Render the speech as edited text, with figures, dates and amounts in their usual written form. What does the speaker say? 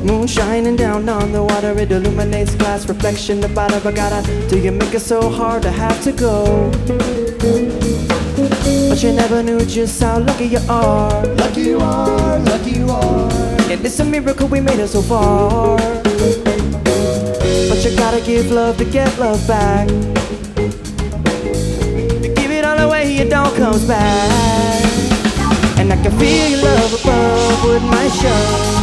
Moon shining down on the water, it illuminates glass reflection. The bottom of Bagada, do you make it so hard to have to go? But you never knew just how lucky you are. Lucky you are, lucky you are. And it's a miracle we made it so far. But you gotta give love to get love back. You give it all away, it don't comes back. And I can feel your love above with my show.